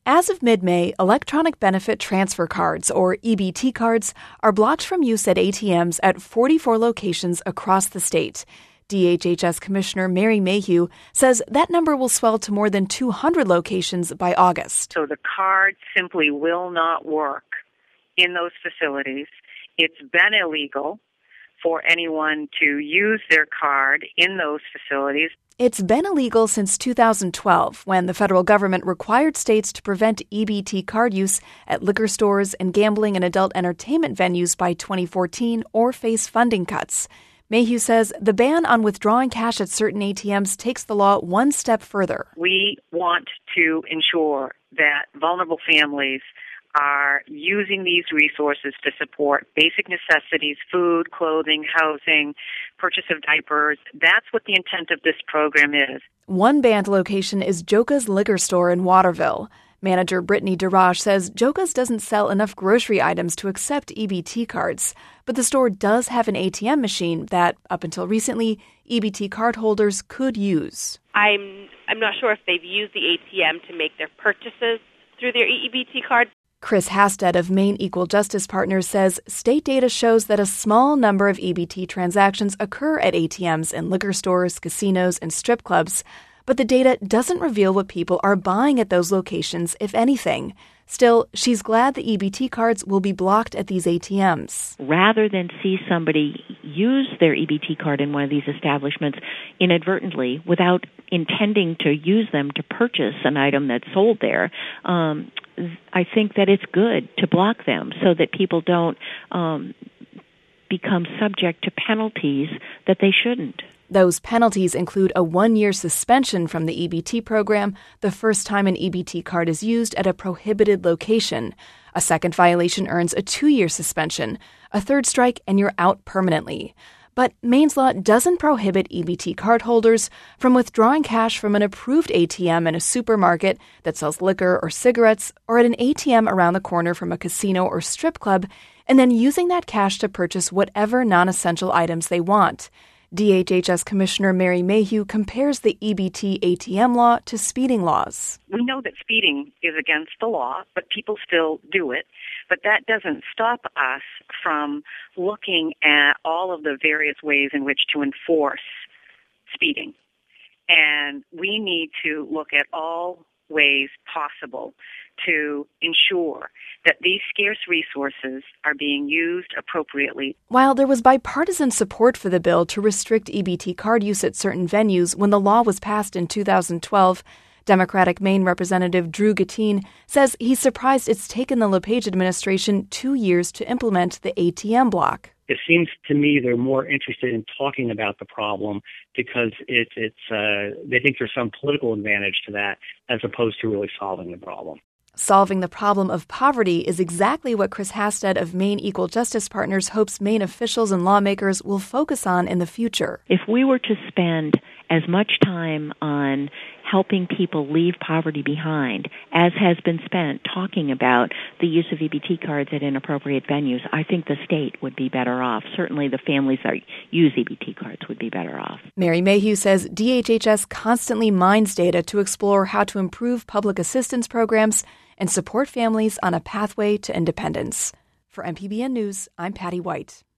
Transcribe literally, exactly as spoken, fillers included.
As of mid-May, electronic benefit transfer cards, or E B T cards, are blocked from use at A T Ms at forty-four locations across the state. D H H S Commissioner Mary Mayhew says that number will swell to more than two hundred locations by August. So the card simply will not work in those facilities. It's been illegal for anyone to use their card in those facilities. It's been illegal since two thousand twelve, when the federal government required states to prevent E B T card use at liquor stores and gambling and adult entertainment venues by twenty fourteen or face funding cuts. Mayhew says the ban on withdrawing cash at certain A T Ms takes the law one step further. We want to ensure that vulnerable families are using these resources to support basic necessities, food, clothing, housing, purchase of diapers. That's what the intent of this program is. One banned location is Joka's Liquor Store in Waterville. Manager Brittany Daraj says Joka's doesn't sell enough grocery items to accept E B T cards, but the store does have an A T M machine that, up until recently, E B T card holders could use. I'm I'm not sure if they've used the A T M to make their purchases through their E B T card. Chris Hasted of Maine Equal Justice Partners says state data shows that a small number of E B T transactions occur at A T Ms in liquor stores, casinos, and strip clubs, but the data doesn't reveal what people are buying at those locations, if anything. Still, she's glad the E B T cards will be blocked at these A T Ms. Rather than see somebody use their E B T card in one of these establishments inadvertently without intending to use them to purchase an item that's sold there, um, I think that it's good to block them so that people don't um, become subject to penalties that they shouldn't. Those penalties include a one-year suspension from the E B T program the first time an E B T card is used at a prohibited location. A second violation earns a two-year suspension. A third strike, and you're out permanently. But Maine's law doesn't prohibit E B T card holders from withdrawing cash from an approved A T M in a supermarket that sells liquor or cigarettes, or at an A T M around the corner from a casino or strip club, and then using that cash to purchase whatever non-essential items they want. D H H S Commissioner Mary Mayhew compares the E B T A T M law to speeding laws. We know that speeding is against the law, but people still do it. But that doesn't stop us from looking at all of the various ways in which to enforce speeding. And we need to look at all ways possible to ensure that these scarce resources are being used appropriately. While there was bipartisan support for the bill to restrict E B T card use at certain venues when the law was passed in two thousand twelve, Democratic Maine Representative Drew Guttine says he's surprised it's taken the LePage administration two years to implement the A T M block. It seems to me they're more interested in talking about the problem because it's it's uh, they think there's some political advantage to that as opposed to really solving the problem. Solving the problem of poverty is exactly what Chris Hasted of Maine Equal Justice Partners hopes Maine officials and lawmakers will focus on in the future. If we were to spend as much time on helping people leave poverty behind as has been spent talking about the use of E B T cards at inappropriate venues, I think the state would be better off. Certainly the families that use E B T cards would be better off. Mary Mayhew says D H H S constantly mines data to explore how to improve public assistance programs and support families on a pathway to independence. For M P B N News, I'm Patty White.